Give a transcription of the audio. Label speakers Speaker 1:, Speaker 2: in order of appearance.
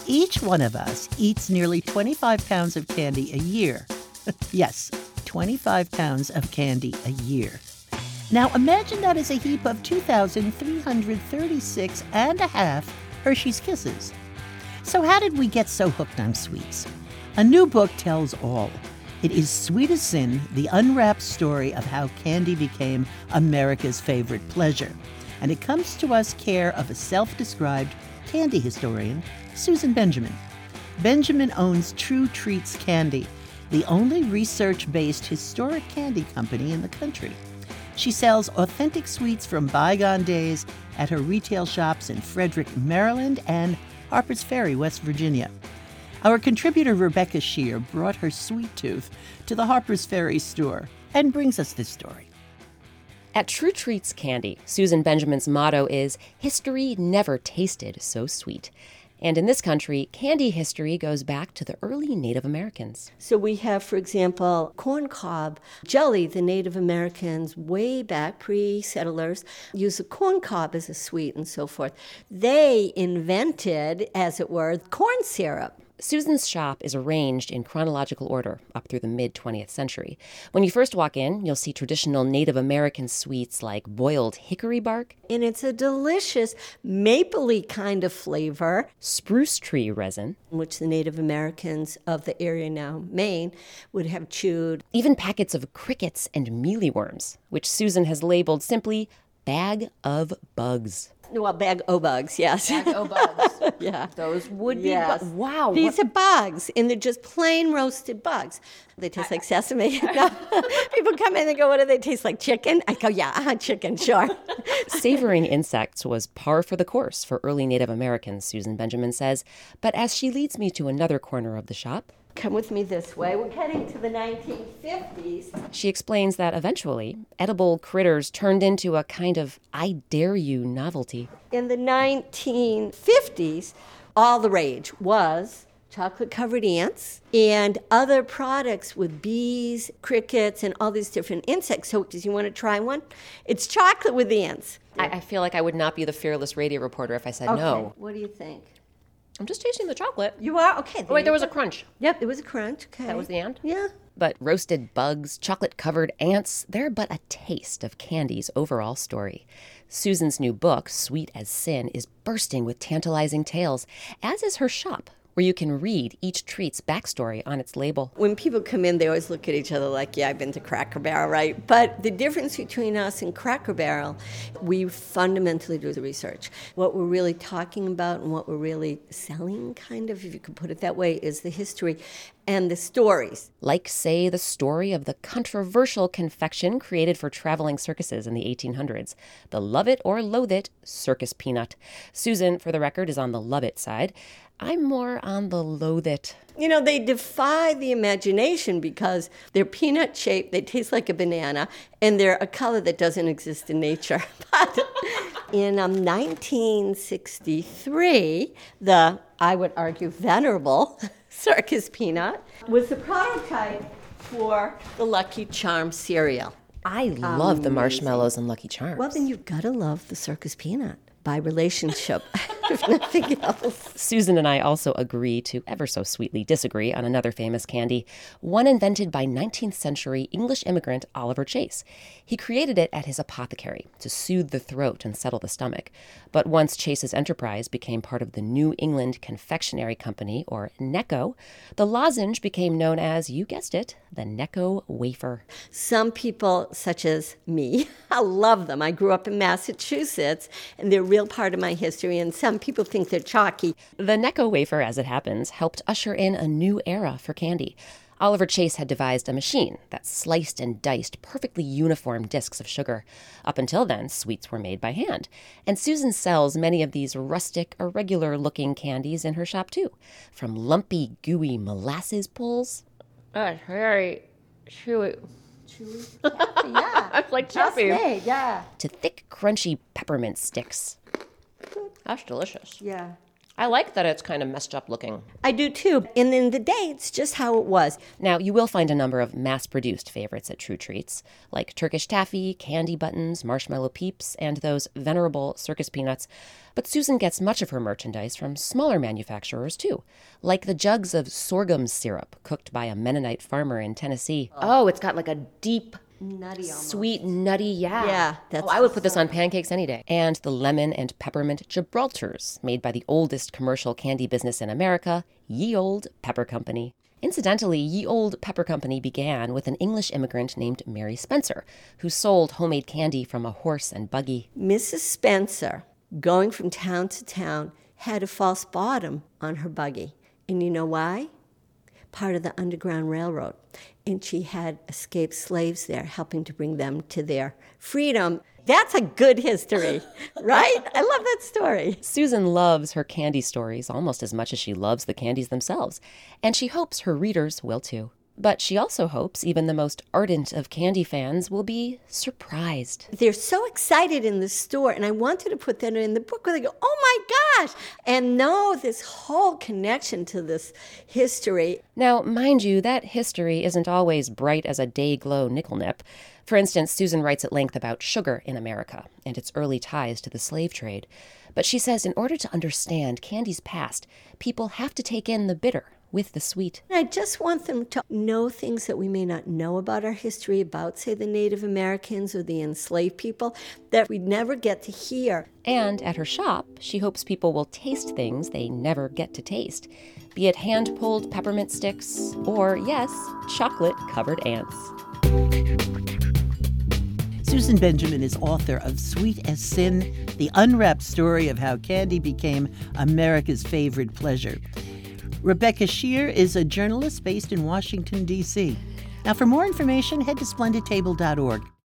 Speaker 1: Each one of us eats nearly 25 pounds of candy a year. Yes, 25 pounds of candy a year. Now imagine that as a heap of 2,336 and a half Hershey's Kisses. So how did we get so hooked on sweets? A new book tells all. It is Sweet as Sin, the unwrapped story of how candy became America's favorite pleasure. And it comes to us care of a self-described candy historian, Susan Benjamin. Benjamin owns True Treats Candy, the only research-based historic candy company in the country. She sells authentic sweets from bygone days at her retail shops in Frederick, Maryland and Harpers Ferry, West Virginia. Our contributor Rebecca Shear brought her sweet tooth to the Harpers Ferry store and brings us this story.
Speaker 2: At True Treats Candy, Susan Benjamin's motto is, "History never tasted so sweet." And in this country, candy history goes back to the early Native Americans.
Speaker 3: So we have, for example, corn cob jelly. The Native Americans, way back, pre-settlers, used the corn cob as a sweet and so forth. They invented, as it were, corn syrup.
Speaker 2: Susan's shop is arranged in chronological order up through the mid-20th century. When you first walk in, you'll see traditional Native American sweets like boiled hickory bark.
Speaker 3: And it's a delicious mapley kind of flavor.
Speaker 2: Spruce tree resin.
Speaker 3: Which the Native Americans of the area now, Maine, would have chewed.
Speaker 2: Even packets of crickets and mealyworms, which Susan has labeled simply bag of bugs.
Speaker 3: Well, bag o' bugs, yes.
Speaker 2: Bag o' bugs.
Speaker 3: Yeah.
Speaker 2: Those would be
Speaker 3: yes.
Speaker 2: bugs. Wow.
Speaker 3: These are bugs, and they're just plain roasted bugs. They taste like sesame. No. People come in and go, what do they taste like, chicken? I go, yeah, chicken, sure.
Speaker 2: Savoring insects was par for the course for early Native Americans, Susan Benjamin says. But as she leads me to another corner of the shop,
Speaker 3: come with me this way. We're heading to the 1950s.
Speaker 2: She explains that eventually, edible critters turned into a kind of I dare you novelty.
Speaker 3: In the 1950s, all the rage was chocolate-covered ants and other products with bees, crickets, and all these different insects. So do you want to try one? It's chocolate with ants.
Speaker 2: I feel like I would not be the fearless radio reporter if I said
Speaker 3: okay.
Speaker 2: no.
Speaker 3: What do you think?
Speaker 2: I'm just tasting the chocolate.
Speaker 3: You are? Okay.
Speaker 2: Oh, wait, there was a crunch.
Speaker 3: Yep, there was a crunch. Okay.
Speaker 2: That was the ant?
Speaker 3: Yeah.
Speaker 2: But roasted bugs, chocolate-covered ants, they're but a taste of candy's overall story. Susan's new book, Sweet as Sin, is bursting with tantalizing tales, as is her shop, where you can read each treat's backstory on its label.
Speaker 3: When people come in, they always look at each other like, yeah, I've been to Cracker Barrel, right? But the difference between us and Cracker Barrel, we fundamentally do the research. What we're really talking about and what we're really selling, kind of, if you could put it that way, is the history and the stories.
Speaker 2: Like, say, the story of the controversial confection created for traveling circuses in the 1800s, the Love It or Loathe It circus peanut. Susan, for the record, is on the love it side. I'm more on the loathe it.
Speaker 3: You know, they defy the imagination because they're peanut shaped, they taste like a banana, and they're a color that doesn't exist in nature. But in 1963, the, I would argue, venerable circus peanut was the prototype for the Lucky Charms cereal.
Speaker 2: I love the marshmallows and Lucky Charms.
Speaker 3: Well, then you've got to love the circus peanut by relationship, if nothing else.
Speaker 2: Susan and I also agree to ever so sweetly disagree on another famous candy, one invented by 19th century English immigrant Oliver Chase. He created it at his apothecary to soothe the throat and settle the stomach. But once Chase's enterprise became part of the New England Confectionery Company, or Necco, the lozenge became known as, you guessed it, the Necco wafer.
Speaker 3: Some people, such as me, I love them. I grew up in Massachusetts, and they're a real part of my history, and some people think they're chalky.
Speaker 2: The Necco wafer, as it happens, helped usher in a new era for candy. Oliver Chase had devised a machine that sliced and diced perfectly uniform discs of sugar. Up until then, sweets were made by hand. And Susan sells many of these rustic, irregular-looking candies in her shop, too. From lumpy, gooey molasses pulls.
Speaker 4: It's very chewy.
Speaker 3: Chewy? Yeah.
Speaker 4: It's like
Speaker 3: Just
Speaker 4: toffee.
Speaker 3: made, yeah.
Speaker 2: To thick, crunchy peppermint sticks.
Speaker 4: That's delicious.
Speaker 3: Yeah.
Speaker 2: I like that it's kind of messed up looking.
Speaker 3: I do too. And in the day, it's just how it was.
Speaker 2: Now, you will find a number of mass-produced favorites at True Treats, like Turkish taffy, candy buttons, marshmallow peeps, and those venerable circus peanuts. But Susan gets much of her merchandise from smaller manufacturers, too, like the jugs of sorghum syrup cooked by a Mennonite farmer in Tennessee. Oh, it's got like a deep,
Speaker 3: Nutty almost.
Speaker 2: sweet, nutty,
Speaker 3: Yeah, that's
Speaker 2: I would put this on pancakes any day. And the lemon and peppermint Gibraltars, made by the oldest commercial candy business in America, Ye Olde Pepper Company. Incidentally, Ye Olde Pepper Company began with an English immigrant named Mary Spencer, who sold homemade candy from a horse and buggy.
Speaker 3: Mrs. Spencer, going from town to town, had a false bottom on her buggy. And you know why? Part of the Underground Railroad. And she had escaped slaves there, helping to bring them to their freedom. That's a good history, right? I love that story.
Speaker 2: Susan loves her candy stories almost as much as she loves the candies themselves, and she hopes her readers will too. But she also hopes even the most ardent of candy fans will be surprised.
Speaker 3: They're so excited in the store, and I wanted to put that in the book where they go, oh my gosh, and know this whole connection to this history.
Speaker 2: Now, mind you, that history isn't always bright as a day-glow nickel nip. For instance, Susan writes at length about sugar in America and its early ties to the slave trade. But she says in order to understand candy's past, people have to take in the bitter with the sweet.
Speaker 3: I just want them to know things that we may not know about our history, about, say, the Native Americans or the enslaved people, that we'd never get to hear.
Speaker 2: And at her shop, she hopes people will taste things they never get to taste, be it hand-pulled peppermint sticks or, yes, chocolate-covered ants.
Speaker 1: Susan Benjamin is author of Sweet as Sin, the unwrapped story of how candy became America's favorite pleasure. Rebecca Shear is a journalist based in Washington, D.C. Now, for more information, head to splendidtable.org.